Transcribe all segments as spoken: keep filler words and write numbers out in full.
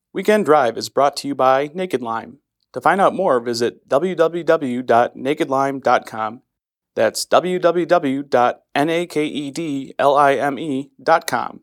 Weekend Drive is brought to you by Naked Lime. To find out more, visit w w w dot naked lime dot com. That's w w w dot naked lime dot com.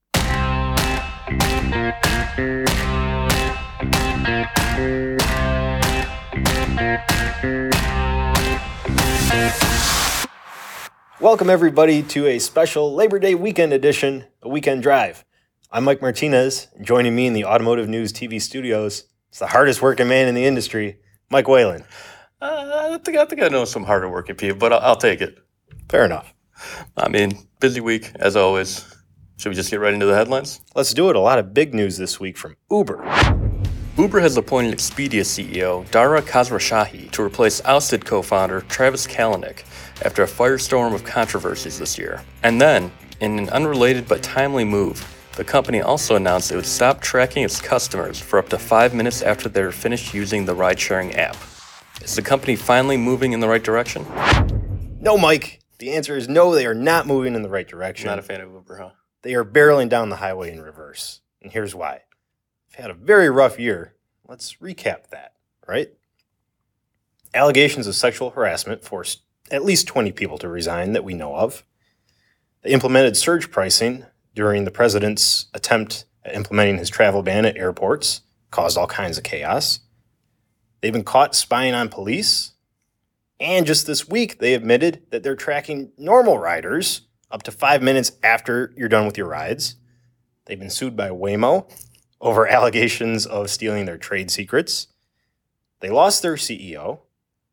Welcome everybody to a special Labor Day weekend edition of Weekend Drive. I'm Mike Martinez, and joining me in the Automotive News T V studios is the hardest working man in the industry, Mike Whalen. Uh, I think I think I know some harder working people, but I'll, I'll take it. Fair enough. I mean, busy week as always. Should we just get right into the headlines? Let's do it. A lot of big news this week from Uber. Uber has appointed Expedia C E O Dara Khosrowshahi to replace ousted co-founder Travis Kalanick after a firestorm of controversies this year. And then, in an unrelated but timely move, the company also announced it would stop tracking its customers for up to five minutes after they're finished using the ride-sharing app. Is the company finally moving in the right direction? No, Mike. The answer is no, they are not moving in the right direction. Not a fan of Uber, huh? They are barreling down the highway in reverse. And here's why. They've had a very rough year. Let's recap that, right? Allegations of sexual harassment forced at least twenty people to resign that we know of. They implemented surge pricing during the president's attempt at implementing his travel ban at airports, caused all kinds of chaos. They've been caught spying on police. And just this week, they admitted that they're tracking normal riders up to five minutes after you're done with your rides. They've been sued by Waymo over allegations of stealing their trade secrets. They lost their C E O.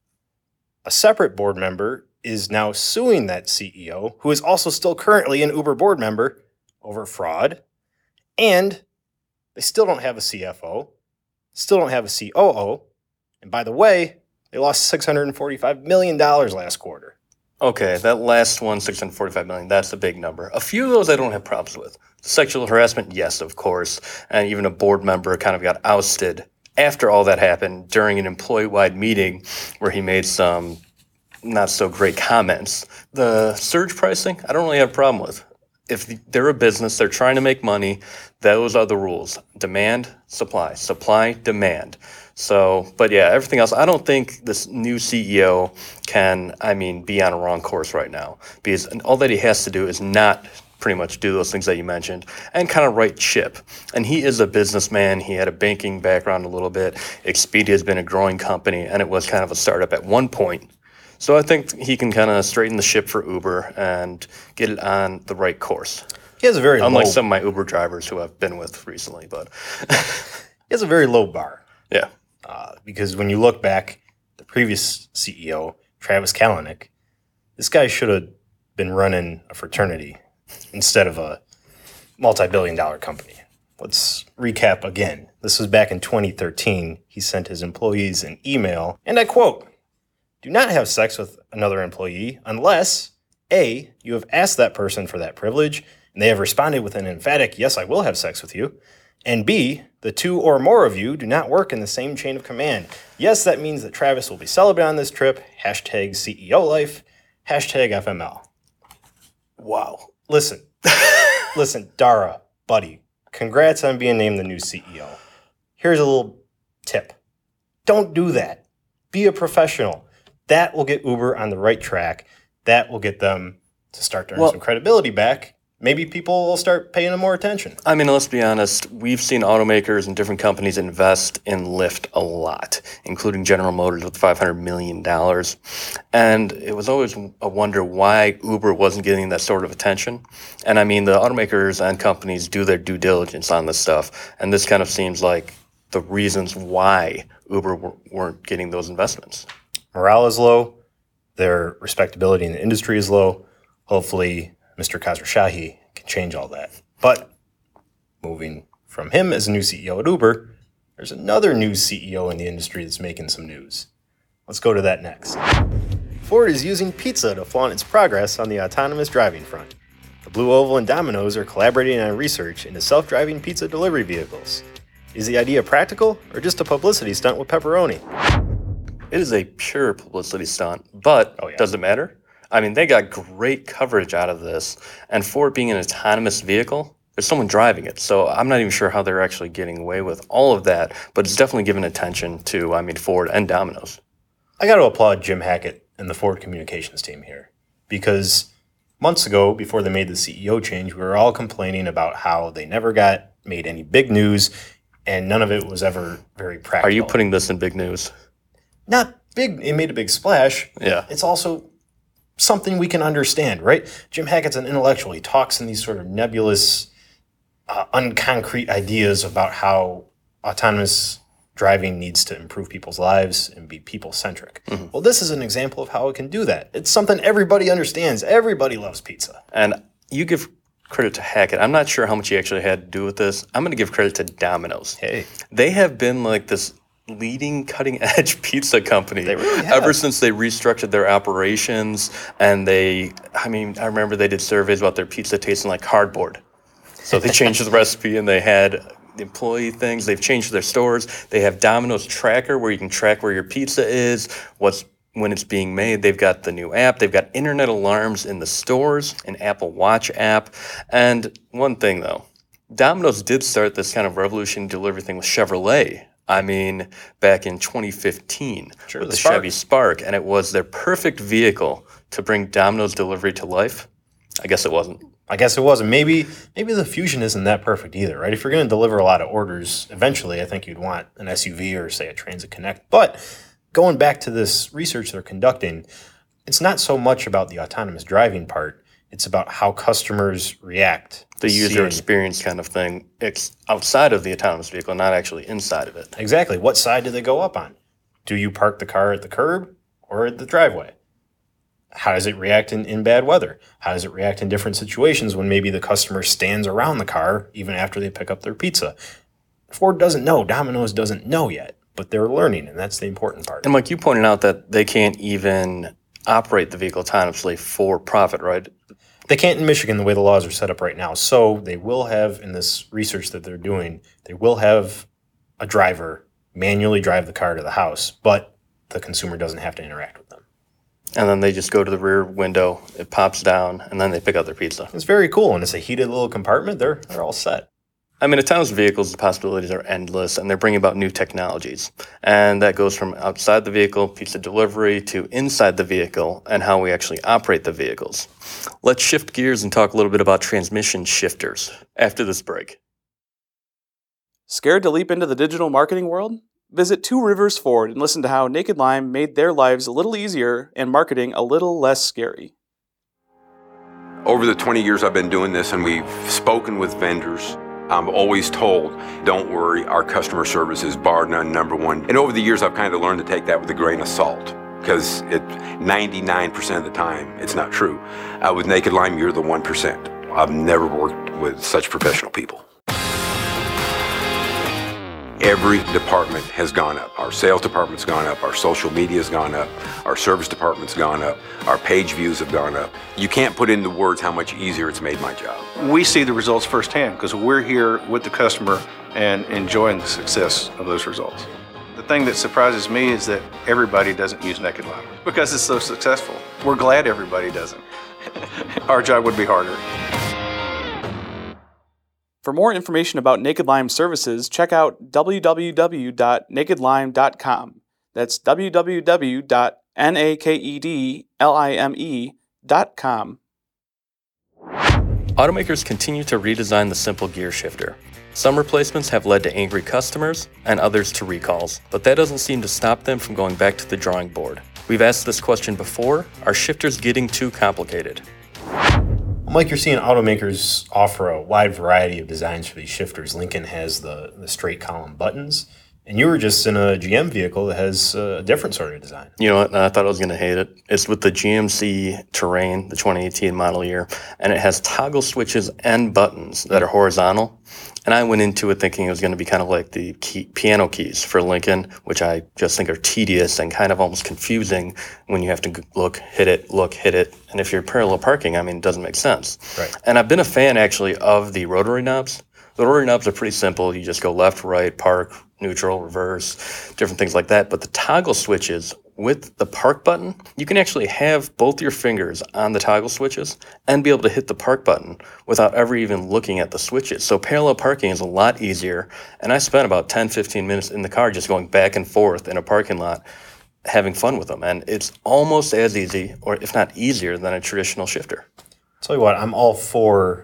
A separate board member is now suing that C E O, who is also still currently an Uber board member, over fraud. And they still don't have a C F O, still don't have a C O O. And by the way, they lost six hundred forty-five million dollars last quarter. Okay, that last one, six hundred forty-five million dollars, that's a big number. A few of those I don't have problems with. Sexual harassment, yes, of course. And even a board member kind of got ousted after all that happened during an employee-wide meeting where he made some not so great comments. The surge pricing, I don't really have a problem with. If they're a business, they're trying to make money, those are the rules. Demand, supply, supply, demand. So, but yeah, everything else, I don't think this new C E O can, I mean, be on a wrong course right now. Because all that he has to do is not pretty much do those things that you mentioned and kind of right ship. And he is a businessman. He had a banking background a little bit. Expedia has been a growing company, and it was kind of a startup at one point. So I think he can kind of straighten the ship for Uber and get it on the right course. He has a very Unlike low, some of my Uber drivers who I've been with recently, but he has a very low bar. yeah. Uh, because when you look back, the previous C E O, Travis Kalanick, this guy should have been running a fraternity instead of a multi-billion dollar company. Let's recap again. This was back in twenty thirteen. He sent his employees an email, and I quote, "Do not have sex with another employee unless, A, you have asked that person for that privilege, and they have responded with an emphatic, yes, I will have sex with you, and B, the two or more of you do not work in the same chain of command. Yes, that means that Travis will be celibate on this trip, hashtag C E O life, hashtag F M L. Wow. Listen, listen, Dara, buddy, congrats on being named the new C E O. Here's a little tip. Don't do that. Be a professional. That will get Uber on the right track. That will get them to start to earn Well, some credibility back. Maybe people will start paying them more attention. I mean, let's be honest. We've seen automakers and different companies invest in Lyft a lot, including General Motors with five hundred million dollars. And it was always a wonder why Uber wasn't getting that sort of attention. And I mean, the automakers and companies do their due diligence on this stuff. And this kind of seems like the reasons why Uber w- weren't getting those investments. Morale is low. Their respectability in the industry is low. Hopefully, Mister Khosrowshahi can change all that. But moving from him as a new C E O at Uber, there's another new C E O in the industry that's making some news. Let's go to that next. Ford is using pizza to flaunt its progress on the autonomous driving front. The Blue Oval and Domino's are collaborating on research into self-driving pizza delivery vehicles. Is the idea practical or just a publicity stunt with pepperoni? It is a pure publicity stunt, but Oh, yeah. does it matter? I mean, they got great coverage out of this, and for it being an autonomous vehicle, There's someone driving it. So I'm not even sure how they're actually getting away with all of that, but it's definitely given attention to, I mean, Ford and Domino's. I got to applaud Jim Hackett and the Ford communications team here, because months ago, before they made the C E O change, we were all complaining about how they never got made any big news, and none of it was ever very practical. Are you putting this in big news? Not big. It made a big splash. Yeah. It's also something we can understand, right? Jim Hackett's an intellectual. He talks in these sort of nebulous, uh, unconcrete ideas about how autonomous driving needs to improve people's lives and be people-centric. Mm-hmm. Well, this is an example of how it can do that. It's something everybody understands. Everybody loves pizza. And you give credit to Hackett. I'm not sure how much he actually had to do with this. I'm going to give credit to Domino's. Hey. They have been like this leading cutting-edge pizza company they really have. ever since they restructured their operations. And they, I mean, I remember they did surveys about their pizza tasting like cardboard. So they changed the recipe, and they had the employee things. They've changed their stores. They have Domino's Tracker, where you can track where your pizza is, what's when it's being made. They've got the new app. They've got internet alarms in the stores, an Apple Watch app. And one thing, though, Domino's did start this kind of revolution delivery thing with Chevrolet. I mean, back in twenty fifteen sure, with the, the Spark. Chevy Spark, and it was their perfect vehicle to bring Domino's delivery to life. I guess it wasn't. I guess it wasn't. Maybe maybe the Fusion isn't that perfect either, right? If you're going to deliver a lot of orders, eventually I think you'd want an S U V or, say, a Transit Connect. But going back to this research they're conducting, it's not so much about the autonomous driving part. It's about how customers react. The user seeing, experience kind of thing. It's outside of the autonomous vehicle, not actually inside of it. Exactly. What side do they go up on? Do you park the car at the curb or at the driveway? How does it react in, in bad weather? How does it react in different situations when maybe the customer stands around the car even after they pick up their pizza? Ford doesn't know. Domino's doesn't know yet, but they're learning, and that's the important part. And Mike, you pointed out that they can't even operate the vehicle autonomously for profit, right? They can't in Michigan the way the laws are set up right now. So they will have, in this research that they're doing, they will have a driver manually drive the car to the house, but the consumer doesn't have to interact with them. And then they just go to the rear window, it pops down, and then they pick up their pizza. It's very cool, and it's a heated little compartment. They're they're all set. I mean, autonomous vehicles, the possibilities are endless, and they're bringing about new technologies. And that goes from outside the vehicle, pizza delivery, to inside the vehicle, and how we actually operate the vehicles. Let's shift gears and talk a little bit about transmission shifters after this break. Scared to leap into the digital marketing world? Visit Two Rivers Ford and listen to how Naked Lime made their lives a little easier and marketing a little less scary. Over the twenty years I've been doing this, and we've spoken with vendors, I'm always told, don't worry, our customer service is bar none number one. And over the years, I've kind of learned to take that with a grain of salt, because it ninety-nine percent of the time, it's not true. Uh, with Naked Lime, you're the one percent. I've never worked with such professional people. Every department has gone up. Our sales department's gone up, our social media's gone up, our service department's gone up, our page views have gone up. You can't put into words how much easier it's made my job. We see the results firsthand because we're here with the customer and enjoying the success of those results. The thing that surprises me is that everybody doesn't use Naked Lime because it's so successful. We're glad everybody doesn't. Our job would be harder. For more information about Naked Lime services, check out w w w dot naked lime dot com. That's w w w dot naked lime dot com. Automakers continue to redesign the simple gear shifter. Some replacements have led to angry customers and others to recalls, but that doesn't seem to stop them from going back to the drawing board. We've asked this question before: are shifters getting too complicated? Mike, you're seeing automakers offer a wide variety of designs for these shifters. Lincoln has the, the straight column buttons, and you were just in a G M vehicle that has a different sort of design. You know what? I thought I was going to hate it. It's with the G M C Terrain, the twenty eighteen model year, and it has toggle switches and buttons that are horizontal. And I went into it thinking it was going to be kind of like the key, piano keys for Lincoln, which I just think are tedious and kind of almost confusing when you have to look, hit it, look, hit it. And if you're parallel parking, I mean, it doesn't make sense. Right. And I've been a fan, actually, of the rotary knobs. The rotary knobs are pretty simple. You just go left, right, park, neutral, reverse, different things like that. But the toggle switches, with the park button, you can actually have both your fingers on the toggle switches and be able to hit the park button without ever even looking at the switches. So parallel parking is a lot easier. And I spent about ten, fifteen minutes in the car just going back and forth in a parking lot, having fun with them. And it's almost as easy, or if not easier, than a traditional shifter. Tell you what, I'm all for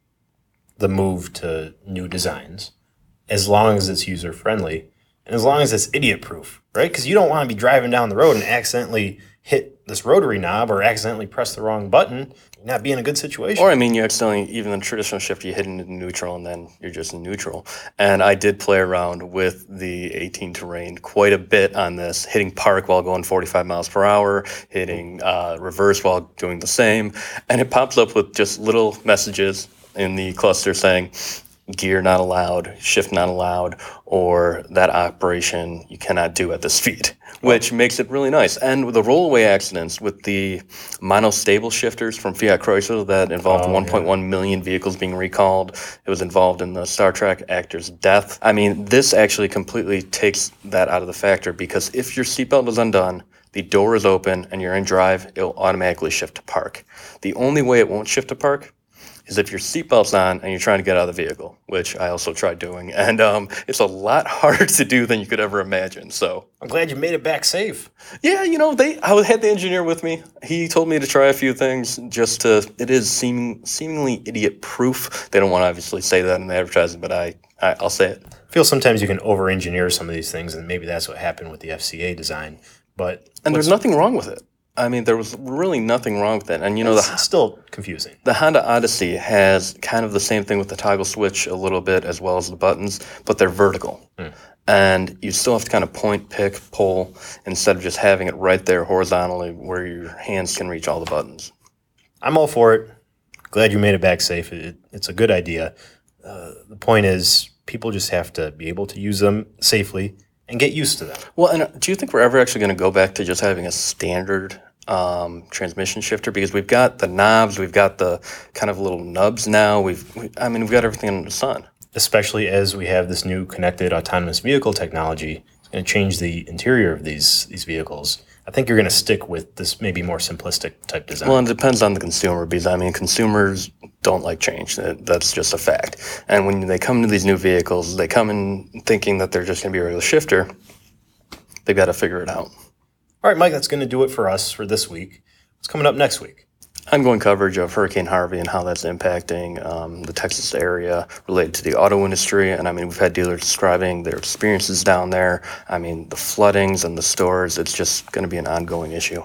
the move to new designs, as long as it's user-friendly and as long as it's idiot-proof, right? Because you don't want to be driving down the road and accidentally hit this rotary knob or accidentally press the wrong button. You're not be in a good situation. Or, I mean, you accidentally, even in traditional shifter, you hit into neutral and then you're just in neutral. And I did play around with the eighteen Terrain quite a bit on this, hitting park while going forty-five miles per hour, hitting uh, reverse while doing the same. And it pops up with just little messages in the cluster saying, gear not allowed, shift not allowed, or that operation you cannot do at this speed, which makes it really nice. And with the rollaway accidents with the monostable shifters from Fiat Chrysler that involved Oh, one point one million vehicles being recalled, it was involved in the Star Trek actor's death. I mean, this actually completely takes that out of the factor, because if your seatbelt is undone, the door is open, and you're in drive, it'll automatically shift to park. The only way it won't shift to park is if your seatbelt's on and you're trying to get out of the vehicle, which I also tried doing. And um, it's a lot harder to do than you could ever imagine. So I'm glad you made it back safe. yeah, you know, they I had the engineer with me. He told me to try a few things just to, it is seeming, seemingly idiot-proof. They don't want to obviously say that in the advertising, but I, I, I'll say it. I feel sometimes you can over-engineer some of these things, and maybe that's what happened with the F C A design. But And there's what's- nothing wrong with it. I mean, there was really nothing wrong with it. And, you know, it's the still confusing. The Honda Odyssey has kind of the same thing with the toggle switch a little bit, as well as the buttons, but they're vertical. Mm. And you still have to kind of point, pick, pull, instead of just having it right there horizontally where your hands can reach all the buttons. I'm all for it. Glad you made it back safe. It, it's a good idea. Uh, the point is, people just have to be able to use them safely and get used to them. Well, and do you think we're ever actually going to go back to just having a standard um, transmission shifter? Because we've got the knobs, we've got the kind of little nubs now. We've, we, I mean, we've got everything under the sun. Especially as we have this new connected autonomous vehicle technology. It's going to change the interior of these these vehicles. I think you're going to stick with this maybe more simplistic type design. Well, it depends on the consumer, because, I mean, consumers don't like change. That's just a fact. And when they come to these new vehicles, they come in thinking that they're just going to be a regular shifter. They've got to figure it out. All right, Mike, that's going to do it for us for this week. What's coming up next week? Ongoing coverage of Hurricane Harvey and how that's impacting um, the Texas area related to the auto industry. And I mean, we've had dealers describing their experiences down there. I mean, the floodings and the stores, it's just going to be an ongoing issue.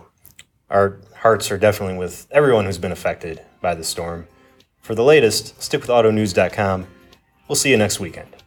Our hearts are definitely with everyone who's been affected by the storm. For the latest, stick with auto news dot com. We'll see you next weekend.